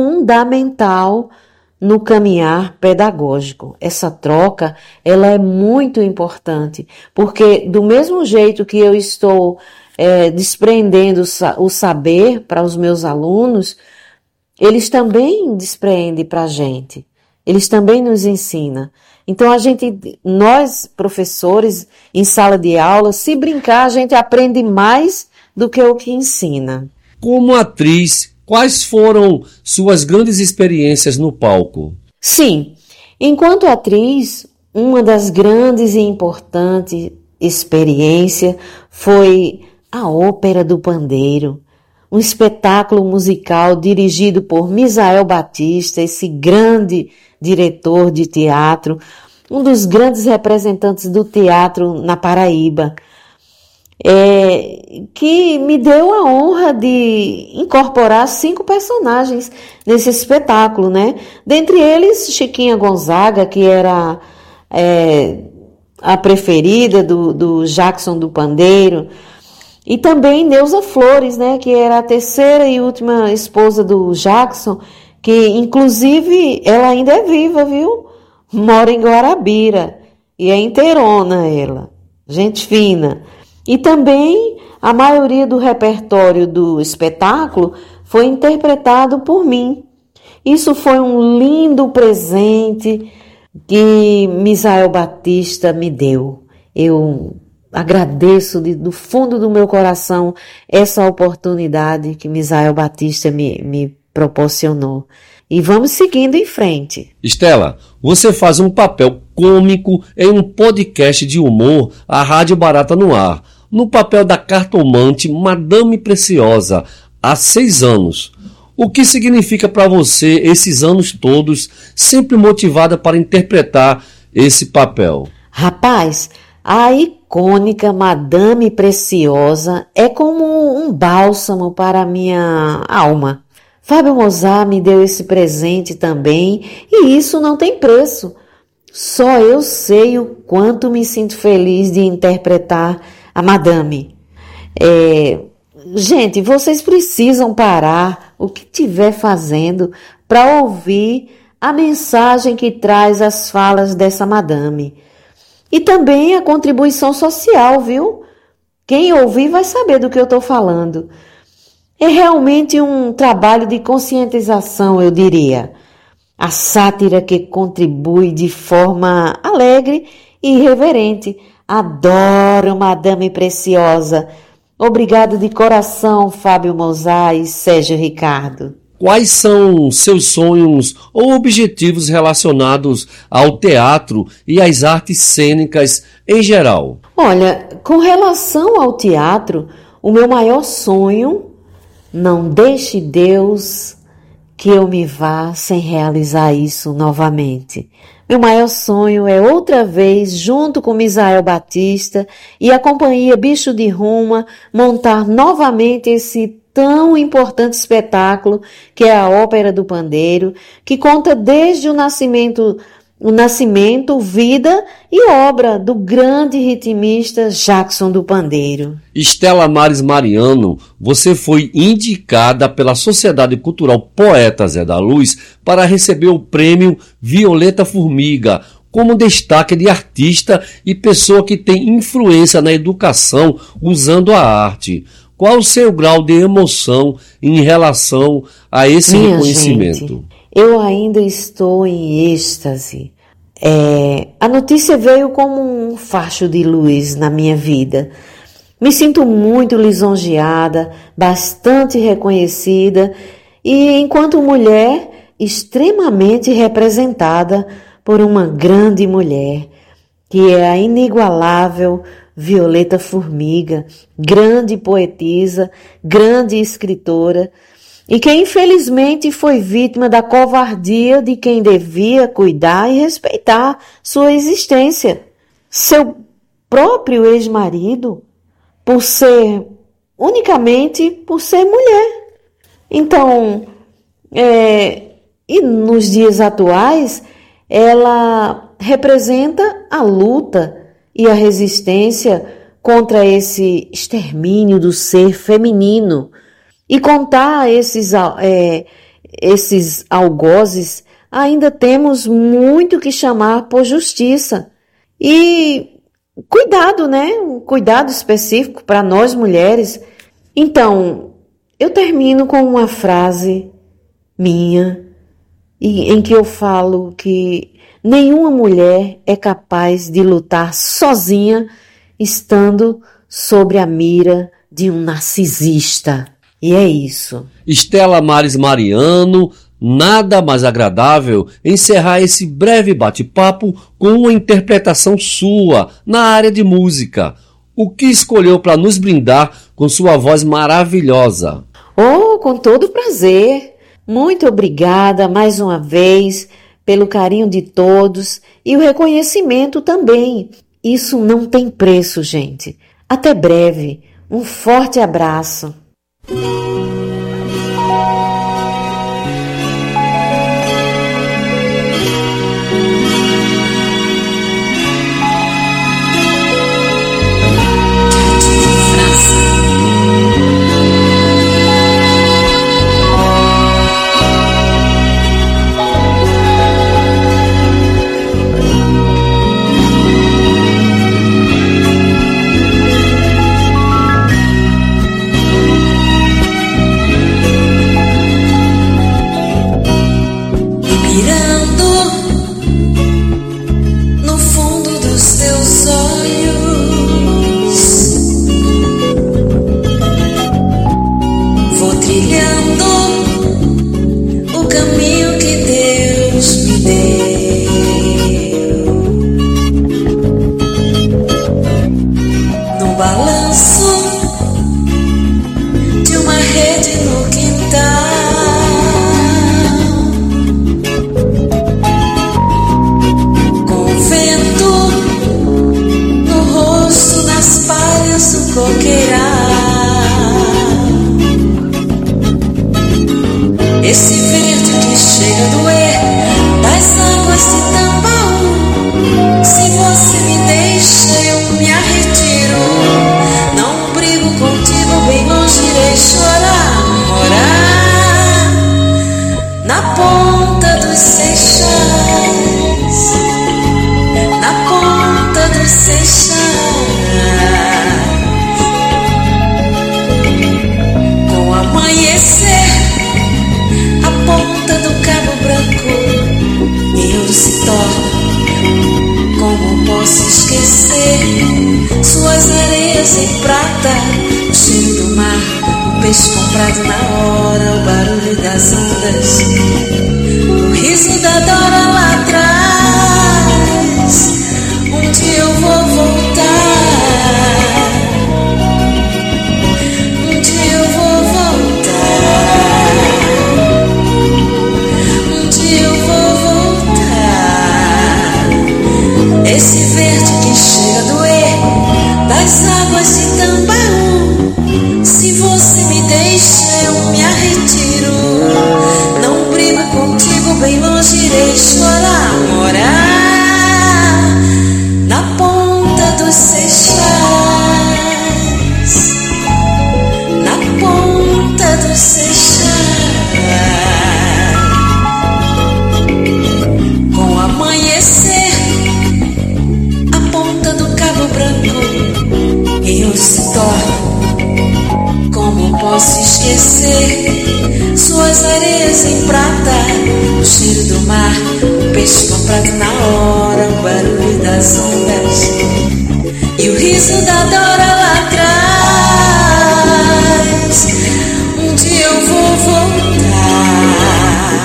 fundamental no caminhar pedagógico. Essa troca, ela é muito importante, porque do mesmo jeito que eu estou é, desprendendo o saber para os meus alunos, eles também despreendem para a gente. Eles também nos ensinam. Então a gente, nós professores, em sala de aula, se brincar, a gente aprende mais do que o que ensina. Como atriz, quais foram suas grandes experiências no palco? Sim, enquanto atriz, uma das grandes e importantes experiências foi a Ópera do Pandeiro, um espetáculo musical dirigido por Misael Batista, esse grande diretor de teatro, um dos grandes representantes do teatro na Paraíba. É, que me deu a honra de incorporar cinco personagens nesse espetáculo, né? Dentre eles, Chiquinha Gonzaga, que era é, a preferida do, do Jackson do Pandeiro, e também Neuza Flores, né? Que era a terceira e última esposa do Jackson, que inclusive ela ainda é viva, viu? Mora em Guarabira, e é inteirona ela, gente fina. E também a maioria do repertório do espetáculo foi interpretado por mim. Isso foi um lindo presente que Misael Batista me deu. Eu agradeço de, do fundo do meu coração essa oportunidade que Misael Batista me, me proporcionou. E vamos seguindo em frente. Estela, você faz um papel cômico em um podcast de humor, a Rádio Barata no Ar, no papel da cartomante Madame Preciosa, há seis anos. O que significa para você esses anos todos, sempre motivada para interpretar esse papel? Rapaz, a icônica Madame Preciosa é como um bálsamo para a minha alma. Fábio Mozart me deu esse presente também e isso não tem preço. Só eu sei o quanto me sinto feliz de interpretar a Madame. É, gente, vocês precisam parar o que estiver fazendo para ouvir a mensagem que traz as falas dessa Madame. E também a contribuição social, viu? Quem ouvir vai saber do que eu estou falando. É realmente um trabalho de conscientização, eu diria. A sátira que contribui de forma alegre e irreverente. Adoro Madame Preciosa. Obrigado de coração, Fábio Mozart e Sérgio Ricardo. Quais são seus sonhos ou objetivos relacionados ao teatro e às artes cênicas em geral? Olha, com relação ao teatro, o meu maior sonho, não deixe Deus que eu me vá sem realizar isso novamente. Meu maior sonho é outra vez, junto com Misael Batista e a companhia Bicho de Ruma, montar novamente esse tão importante espetáculo que é a Ópera do Pandeiro, que conta desde o nascimento, o nascimento, vida e obra do grande ritmista Jackson do Pandeiro. Estela Maris Mariano, você foi indicada pela Sociedade Cultural Poeta Zé da Luz para receber o prêmio Violeta Formiga, como destaque de artista e pessoa que tem influência na educação usando a arte. Qual o seu grau de emoção em relação a esse Minha reconhecimento? Gente, eu ainda estou em êxtase. É, a notícia veio como um facho de luz na minha vida. Me sinto muito lisonjeada, bastante reconhecida e, enquanto mulher, extremamente representada por uma grande mulher, que é a inigualável Violeta Formiga, grande poetisa, grande escritora, e que infelizmente foi vítima da covardia de quem devia cuidar e respeitar sua existência. Seu próprio ex-marido, por ser, unicamente por ser mulher. Então, é, e nos dias atuais, ela representa a luta e a resistência contra esse extermínio do ser feminino. E contar esses, é, esses algozes, ainda temos muito que chamar por justiça. E cuidado, né? Um cuidado específico para nós mulheres. Então, eu termino com uma frase minha, em que eu falo que nenhuma mulher é capaz de lutar sozinha, estando sobre a mira de um narcisista. E é isso. Estela Maris Mariano, nada mais agradável encerrar esse breve bate-papo com uma interpretação sua na área de música. O que escolheu para nos brindar com sua voz maravilhosa? Oh, com todo prazer. Muito obrigada mais uma vez pelo carinho de todos e o reconhecimento também. Isso não tem preço, gente. Até breve. Um forte abraço. peixe comprado na hora, o barulho das ondas, o riso da Dora lá atrás. Um dia eu vou voltar, um dia eu vou voltar, um dia eu vou voltar. Esse verde que chega a doer das águas de Tambaú. Se você me deixa, eu me arretiro. Não brigo contigo, bem longe irei chorar. Morar na ponta dos Seixais, na ponta dos Seixais. Com o amanhecer, a ponta do Cabo Branco em um se torna. Como posso esquecer suas areias em prata, o cheiro do mar, o peixe comprado na hora, o barulho das ondas e o riso da Dora lá atrás. Um dia eu vou voltar,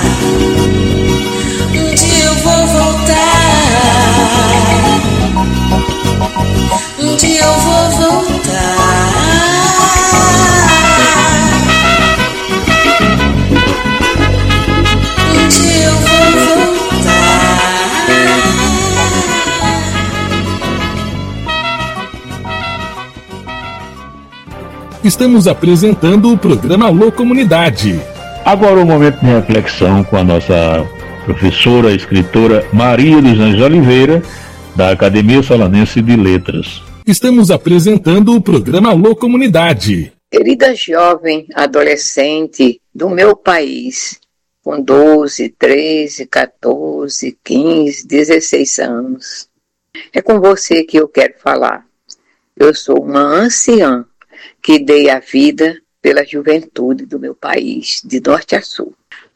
um dia eu vou voltar, um dia eu vou voltar. Estamos apresentando o programa Alô Comunidade. Agora o um momento de reflexão com a nossa professora, escritora Maria dos Anjos Oliveira, da Academia Solanense de Letras. Estamos apresentando o programa Alô Comunidade. Querida jovem adolescente do meu país, com doze, treze, quatorze, quinze, dezesseis anos, é com você que eu quero falar. Eu sou uma anciã que dei a vida pela juventude do meu país, de norte a sul.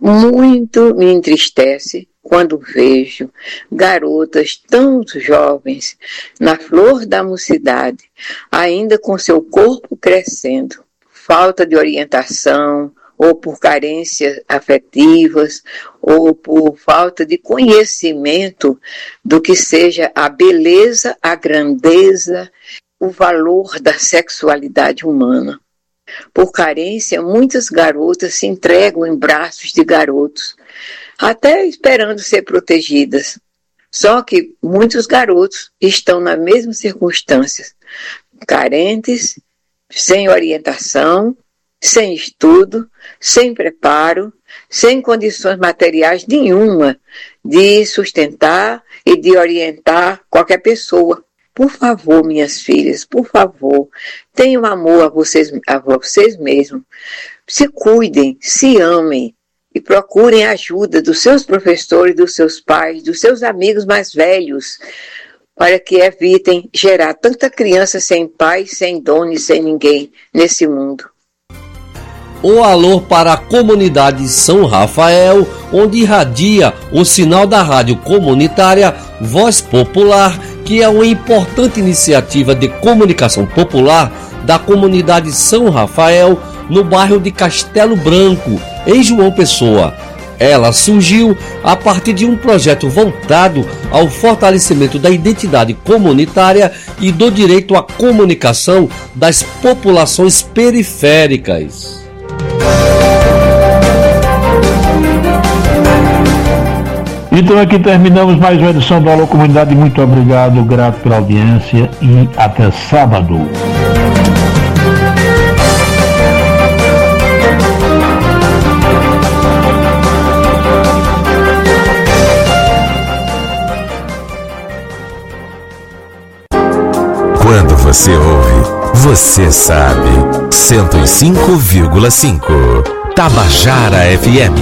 Muito me entristece quando vejo garotas tão jovens, na flor da mocidade, ainda com seu corpo crescendo, falta de orientação, ou por carências afetivas, ou por falta de conhecimento do que seja a beleza, a grandeza, o valor da sexualidade humana. Por carência, muitas garotas se entregam em braços de garotos, até esperando ser protegidas. Só que muitos garotos estão nas mesmas circunstâncias, carentes, sem orientação, sem estudo, sem preparo, sem condições materiais nenhuma de sustentar e de orientar qualquer pessoa. Por favor, minhas filhas, por favor, tenham amor a vocês, a vocês mesmos. Se cuidem, se amem e procurem a ajuda dos seus professores, dos seus pais, dos seus amigos mais velhos, para que evitem gerar tanta criança sem pai, sem dono e sem ninguém nesse mundo. O alô para a comunidade São Rafael, onde irradia o sinal da rádio comunitária Voz Popular, que é uma importante iniciativa de comunicação popular da comunidade São Rafael, no bairro de Castelo Branco, em João Pessoa. Ela surgiu a partir de um projeto voltado ao fortalecimento da identidade comunitária e do direito à comunicação das populações periféricas. Então aqui terminamos mais uma edição do Alô Comunidade. Muito obrigado, grato pela audiência e até sábado. Quando você ouve, você sabe. cento e cinco vírgula cinco Tabajara F M.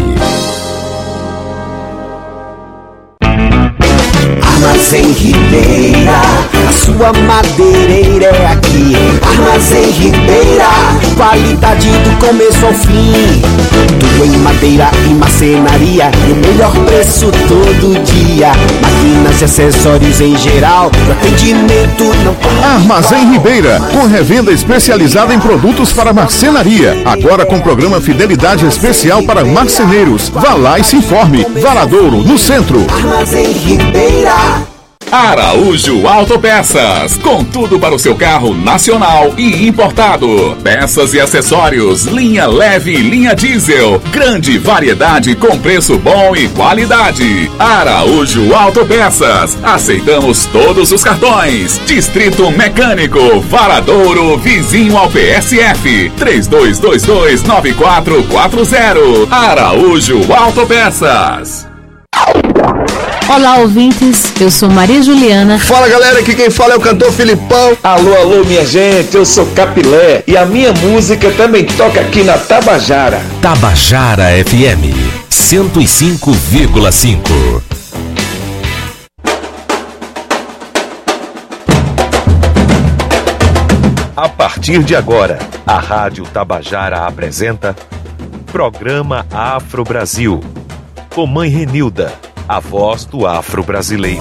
Armazém Ribeira, a sua madeireira é aqui. Armazém Ribeira, qualidade do começo ao fim. Do em madeira e marcenaria, e o melhor preço todo dia. Máquinas e acessórios em geral, o atendimento não tem Armazém igual. Ribeira, com revenda especializada em produtos para marcenaria. Agora com programa Fidelidade Especial para marceneiros. Vá lá e se informe. Varadouro, no centro. Armazém Ribeira. Araújo Autopeças, com tudo para o seu carro nacional e importado. Peças e acessórios, linha leve e linha diesel. Grande variedade com preço bom e qualidade. Araújo Autopeças, aceitamos todos os cartões. Distrito Mecânico, Varadouro, vizinho ao P S F. três dois dois dois, nove quatro quatro zero. Araújo Autopeças. Olá, ouvintes, eu sou Maria Juliana. Fala, galera, aqui quem fala é o cantor Filipão. Alô, alô, minha gente, eu sou Capilé e a minha música também toca aqui na Tabajara. Tabajara F M cento e cinco vírgula cinco. A partir de agora, a Rádio Tabajara apresenta Programa Afro Brasil, com Mãe Renilda, a voz do afro-brasileiro.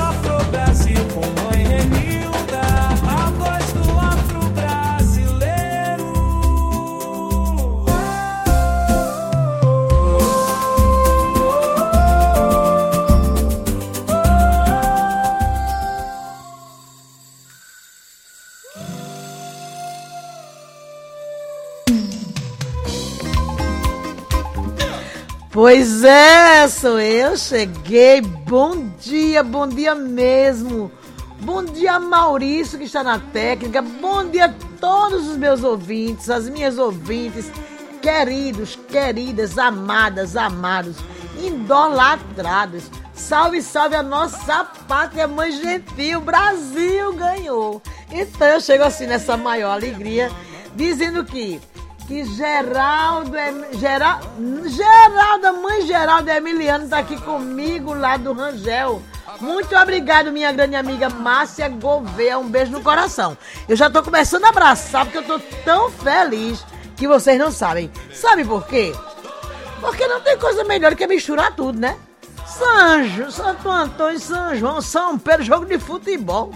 Pois é, sou eu, cheguei. Bom dia, bom dia mesmo. Bom dia, Maurício, que está na técnica. Bom dia a todos os meus ouvintes, as minhas ouvintes, queridos, queridas, amadas, amados, idolatrados. Salve, salve a nossa pátria, mãe gentil, Brasil ganhou. Então eu chego assim nessa maior alegria, dizendo que que Geraldo, Geral, Geraldo, a mãe Geraldo Emiliano está aqui comigo lá do Rangel. Muito obrigado, minha grande amiga Márcia Gouveia. Um beijo no coração. Eu já estou começando a abraçar porque eu estou tão feliz que vocês não sabem. Sabe por quê? Porque não tem coisa melhor que misturar tudo, né? São Santo Antônio, São João, São Pedro, jogo de futebol.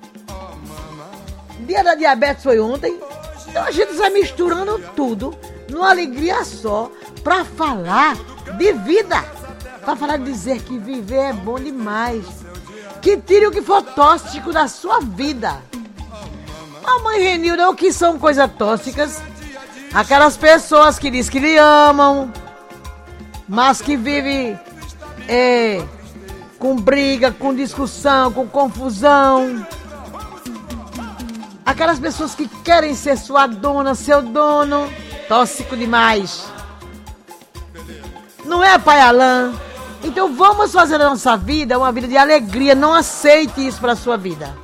Dia da diabetes foi ontem. Então a gente vai misturando tudo numa alegria só para falar de vida, para falar de dizer que viver é bom demais, que tire o que for tóxico da sua vida. Mamãe Renilda, o que são coisas tóxicas? Aquelas pessoas que dizem que lhe amam, mas que vivem é, com briga, com discussão, com confusão. Aquelas pessoas que querem ser sua dona, seu dono, tóxico demais. Não é, pai Alain? Então vamos fazer a nossa vida uma vida de alegria. Não aceite isso para a sua vida.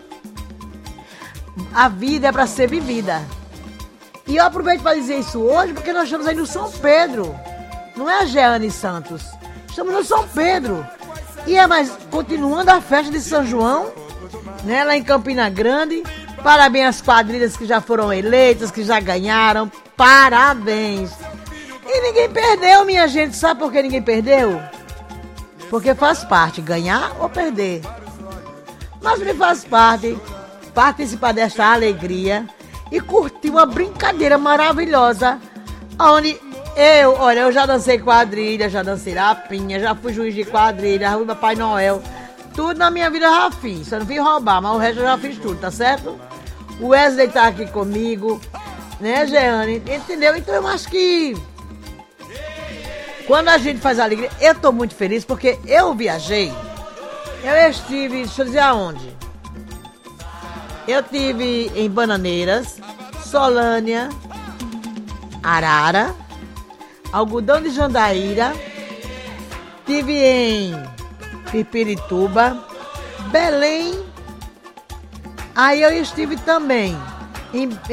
A vida é para ser vivida. E eu aproveito para dizer isso hoje porque nós estamos aí no São Pedro. Não é a Jeane Santos. Estamos no São Pedro. E é mais, continuando a festa de São João, né, lá em Campina Grande. Parabéns às quadrilhas que já foram eleitas, que já ganharam. Parabéns. E ninguém perdeu, minha gente. Sabe por que ninguém perdeu? Porque faz parte ganhar ou perder. Mas me faz parte participar desta alegria e curtir uma brincadeira maravilhosa. Onde eu, olha, eu já dancei quadrilha, já dancei rapinha, já fui juiz de quadrilha, fui Papai Noel. Tudo na minha vida eu já fiz. Só não fiz roubar, mas o resto eu já fiz tudo, tá certo? O Wesley tá aqui comigo, né, Jeane? Entendeu? Então eu acho que quando a gente faz alegria, eu tô muito feliz porque eu viajei. Eu estive, deixa eu dizer aonde. Eu estive em Bananeiras, Solânia, Arara, Algodão de Jandaíra, estive em Pipirituba, Belém. Aí eu estive também em